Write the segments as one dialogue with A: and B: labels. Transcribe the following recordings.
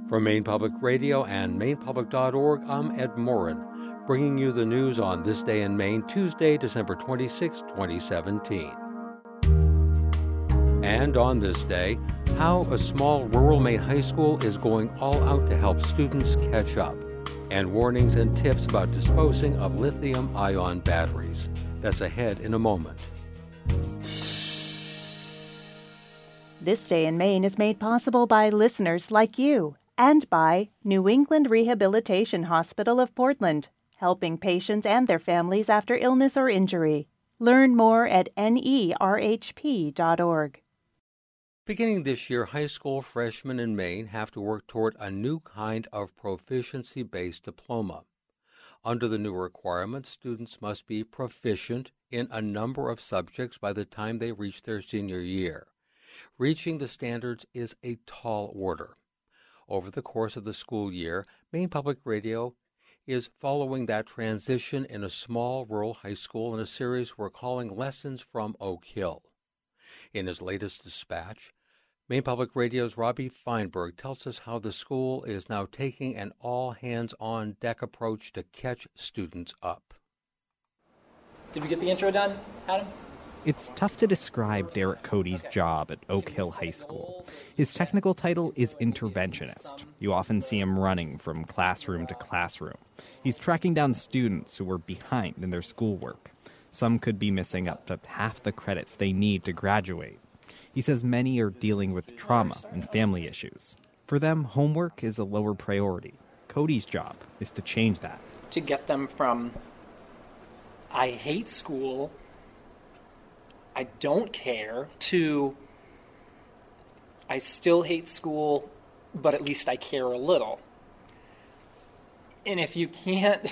A: From Maine Public Radio and mainpublic.org, I'm Ed Morin, bringing you the news on This Day in Maine, Tuesday, December 26, 2017. And on this day, how a small rural Maine high school is going all out to help students catch up, and warnings and tips about disposing of lithium-ion batteries. That's ahead in a moment.
B: This Day in Maine is made possible by listeners like you and by New England Rehabilitation Hospital of Portland, helping patients and their families after illness or injury. Learn more at nerhp.org.
A: Beginning this year, high school freshmen in Maine have to work toward a new kind of proficiency-based diploma. Under the new requirements, students must be proficient in a number of subjects by the time they reach their senior year. Reaching the standards is a tall order. Over the course of the school year, Maine Public Radio is following that transition in a small rural high school in a series we're calling Lessons from Oak Hill. In his latest dispatch, Maine Public Radio's Robbie Feinberg tells us how the school is now taking an all-hands-on-deck approach to catch students up.
C: Did we get the intro done, Adam?
D: It's tough to describe Derek Cody's job at Oak Hill High School. His technical title is interventionist. You often see him running from classroom to classroom. He's tracking down students who are behind in their schoolwork. Some could be missing up to half the credits they need to graduate. He says many are dealing with trauma and family issues. For them, homework is a lower priority. Cody's job is to change that.
C: To get them from, I hate school, I don't care, to, I still hate school, but at least I care a little. And if you can't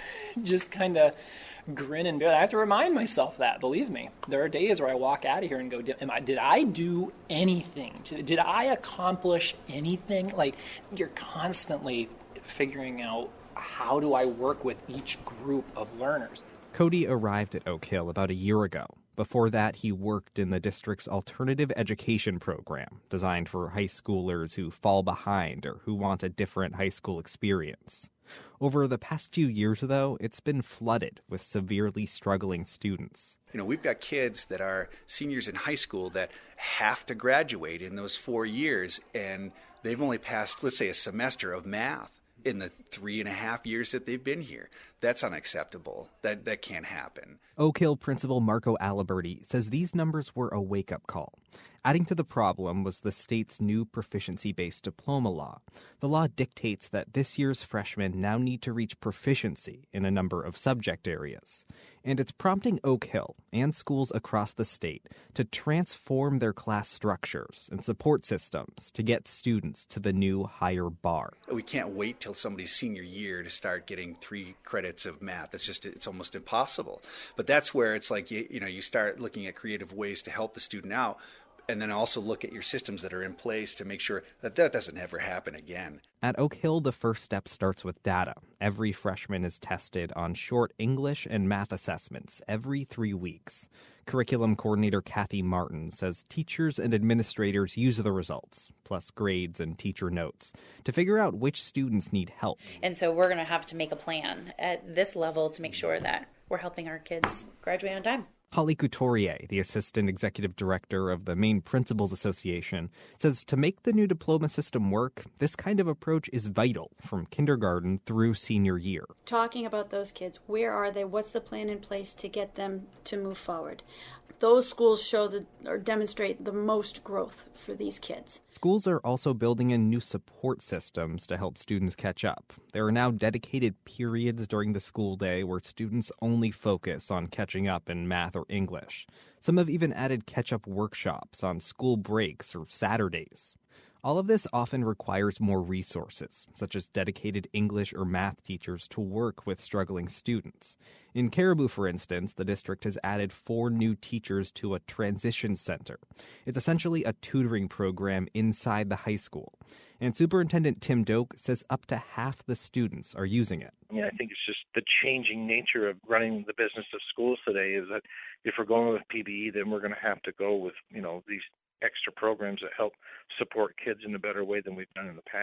C: just kind of grin and bear, I have to remind myself that, believe me. There are days where I walk out of here and go, did I do anything? Did I accomplish anything? Like, you're constantly figuring out, how do I work with each group of learners?
D: Cody arrived at Oak Hill about a year ago. Before that, he worked in the district's alternative education program, designed for high schoolers who fall behind or who want a different high school experience. Over the past few years, though, it's been flooded with severely struggling students.
E: We've got kids that are seniors in high school that have to graduate in those 4 years, and they've only passed, let's say, a semester of math in the 3.5 years that they've been here. That's unacceptable. That can't happen.
D: Oak Hill Principal Marco Aliberti says these numbers were a wake-up call. Adding to the problem was the state's new proficiency-based diploma law. The law dictates that this year's freshmen now need to reach proficiency in a number of subject areas. And it's prompting Oak Hill and schools across the state to transform their class structures and support systems to get students to the new higher bar.
E: We can't wait till somebody's senior year to start getting 3 credits of math. It's almost impossible. But that's where it's like, you start looking at creative ways to help the student out, and then also look at your systems that are in place to make sure that doesn't ever happen again.
D: At Oak Hill, the first step starts with data. Every freshman is tested on short English and math assessments every 3 weeks. Curriculum coordinator Kathy Martin says teachers and administrators use the results, plus grades and teacher notes, to figure out which students need help.
F: And so we're going to have to make a plan at this level to make sure that we're helping our kids graduate on time.
D: Holly Couturier, the assistant executive director of the Maine Principals Association, says to make the new diploma system work, this kind of approach is vital from kindergarten through senior year.
G: Talking about those kids, where are they? What's the plan in place to get them to move forward? Those schools show or demonstrate the most growth for these kids.
D: Schools are also building in new support systems to help students catch up. There are now dedicated periods during the school day where students only focus on catching up in math or English. Some have even added catch-up workshops on school breaks or Saturdays. All of this often requires more resources, such as dedicated English or math teachers to work with struggling students. In Caribou, for instance, the district has added 4 new teachers to a transition center. It's essentially a tutoring program inside the high school. And Superintendent Tim Doak says up to half the students are using it.
H: I think it's just the changing nature of running the business of schools today is that if we're going with PBE, then we're going to have to go with, these extra programs that help support kids in a better way than we've done in the past.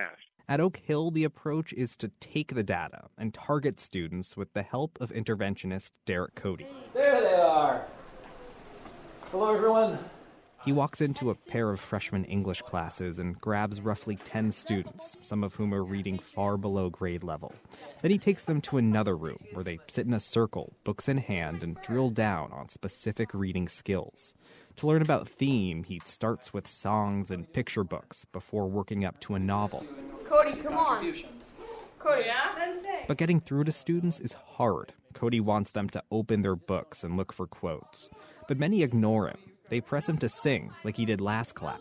D: At Oak Hill, the approach is to take the data and target students with the help of interventionist Derek Cody.
C: There they are. Hello, everyone.
D: He walks into a pair of freshman English classes and grabs roughly 10 students, some of whom are reading far below grade level. Then he takes them to another room where they sit in a circle, books in hand, and drill down on specific reading skills. To learn about theme, he starts with songs and picture books before working up to a novel.
I: Cody, come on. Cody, yeah?
D: But getting through to students is hard. Cody wants them to open their books and look for quotes. But many ignore him. They press him to sing like he did last class.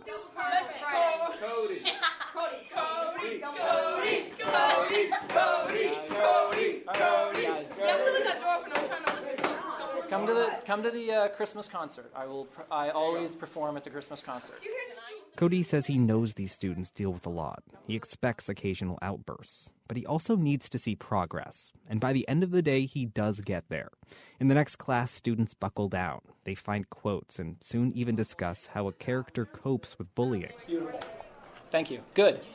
I: Cody. Cody. Cody. Cody. Cody. Cody. Cody. Cody. You have to leave that door open. I'm trying to listen to
C: Come to the Christmas concert. I always perform at the Christmas concert.
D: Cody says he knows these students deal with a lot. He expects occasional outbursts, but he also needs to see progress. And by the end of the day, he does get there. In the next class, students buckle down. They find quotes and soon even discuss how a character copes with bullying.
C: Beautiful. Thank you. Good.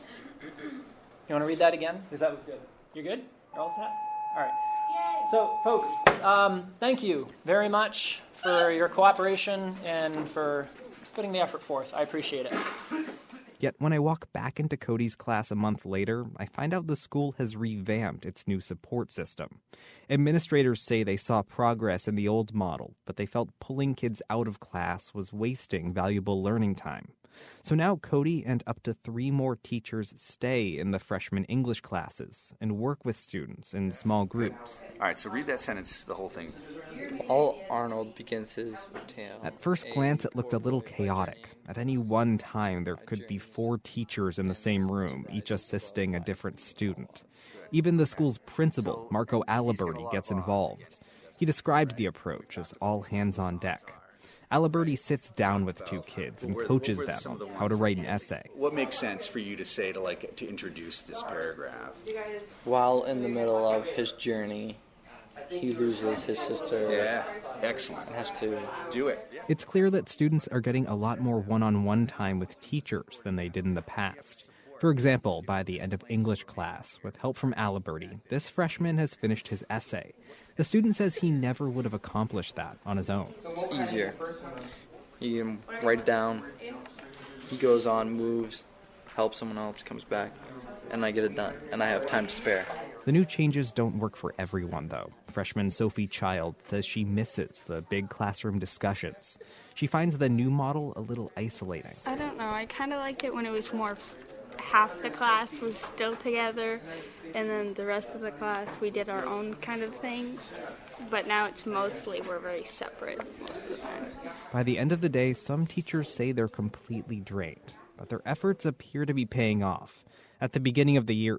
C: You want to read that again? Because that was good. You're good? You're all set? All right. Yay. So, folks, thank you very much for your cooperation and for putting the effort forth. I appreciate it.
D: Yet when I walk back into Cody's class a month later, I find out the school has revamped its new support system. Administrators say they saw progress in the old model, but they felt pulling kids out of class was wasting valuable learning time. So now Cody and up to 3 more teachers stay in the freshman English classes and work with students in small groups.
E: All right, so read that sentence, the whole thing.
J: While Arnold begins his tale.
D: At first glance, it looked a little chaotic. At any one time, there could be 4 teachers in the same room, each assisting a different student. Even the school's principal, Marco Aliberti, gets involved. He described the approach as all hands on deck. Aliberti sits down with 2 kids and coaches them on how to write an essay.
E: What makes sense for you to say to introduce this paragraph?
J: While in the middle of his journey, he loses his sister.
E: Yeah, excellent.
J: And has to
E: do it. Yeah.
D: It's clear that students are getting a lot more one-on-one time with teachers than they did in the past. For example, by the end of English class, with help from Aliberti, this freshman has finished his essay. The student says he never would have accomplished that on his own.
J: It's easier. You can write it down. He goes on, moves, helps someone else, comes back, and I get it done. And I have time to spare.
D: The new changes don't work for everyone, though. Freshman Sophie Child says she misses the big classroom discussions. She finds the new model a little isolating.
K: I don't know. I kind of liked it when it was more half the class was still together, and then the rest of the class we did our own kind of thing. But now it's mostly we're very separate most of the time.
D: By the end of the day, some teachers say they're completely drained, but their efforts appear to be paying off. At the beginning of the year,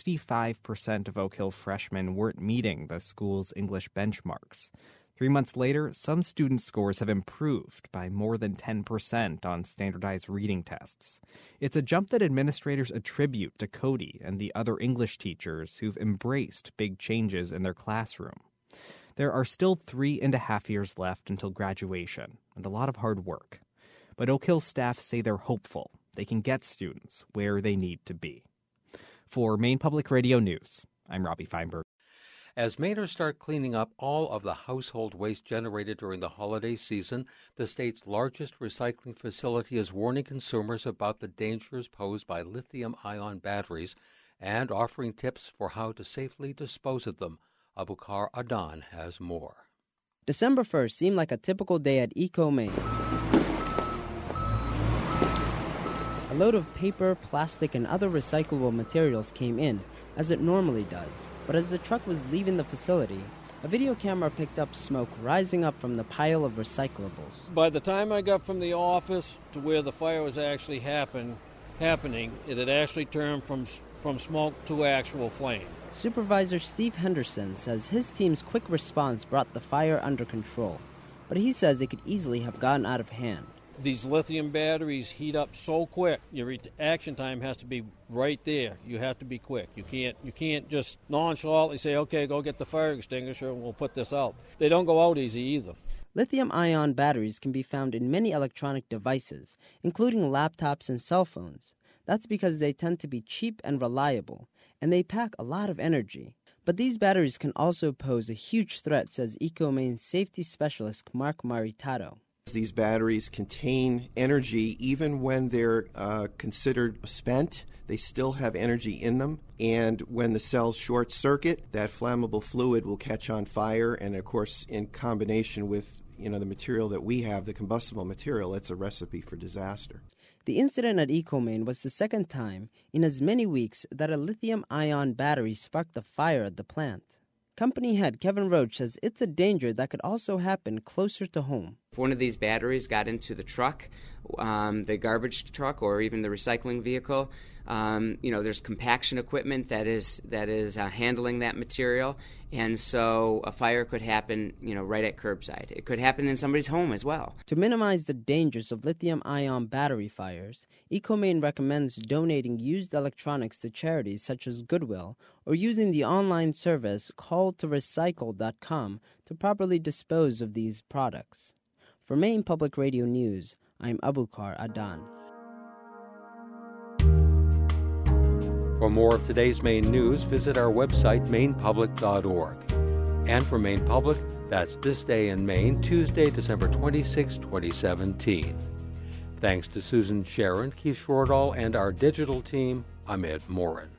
D: 65% of Oak Hill freshmen weren't meeting the school's English benchmarks. 3 months later, some student scores have improved by more than 10% on standardized reading tests. It's a jump that administrators attribute to Cody and the other English teachers who've embraced big changes in their classroom. There are still 3.5 years left until graduation, and a lot of hard work. But Oak Hill staff say they're hopeful they can get students where they need to be. For Maine Public Radio News, I'm Robbie Feinberg.
A: As Mainers start cleaning up all of the household waste generated during the holiday season, the state's largest recycling facility is warning consumers about the dangers posed by lithium-ion batteries and offering tips for how to safely dispose of them. Abukar Adan has more.
L: December 1st seemed like a typical day at Eco Maine. A load of paper, plastic, and other recyclable materials came in, as it normally does. But as the truck was leaving the facility, a video camera picked up smoke rising up from the pile of recyclables.
M: By the time I got from the office to where the fire was actually happening, it had actually turned from smoke to actual flame.
L: Supervisor Steve Henderson says his team's quick response brought the fire under control, but he says it could easily have gotten out of hand.
M: These lithium batteries heat up so quick. Your reaction time has to be right there. You have to be quick. You can't just nonchalantly say, okay, go get the fire extinguisher and we'll put this out. They don't go out easy either.
L: Lithium-ion batteries can be found in many electronic devices, including laptops and cell phones. That's because they tend to be cheap and reliable, and they pack a lot of energy. But these batteries can also pose a huge threat, says EcoMaine safety specialist Mark Maritado.
N: These batteries contain energy even when they're considered spent. They still have energy in them, and when the cells short circuit, that flammable fluid will catch on fire, and of course in combination with the material that we have, the combustible material, it's a recipe for disaster.
L: The incident at EcoMaine was the second time in as many weeks that a lithium-ion battery sparked a fire at the plant. Company head Kevin Roach says it's a danger that could also happen closer to home.
O: If one of these batteries got into the truck, the garbage truck, or even the recycling vehicle, there's compaction equipment that is handling that material, and so a fire could happen, right at curbside. It could happen in somebody's home as well.
L: To minimize the dangers of lithium-ion battery fires, EcoMaine recommends donating used electronics to charities such as Goodwill, or using the online service calltorecycle.com to properly dispose of these products. For Maine Public Radio News, I'm Abukar Adan.
A: For more of today's Maine news, visit our website, mainepublic.org. And for Maine Public, that's This Day in Maine, Tuesday, December 26, 2017. Thanks to Susan Sharon, Keith Shortall, and our digital team, I'm Ed Morin.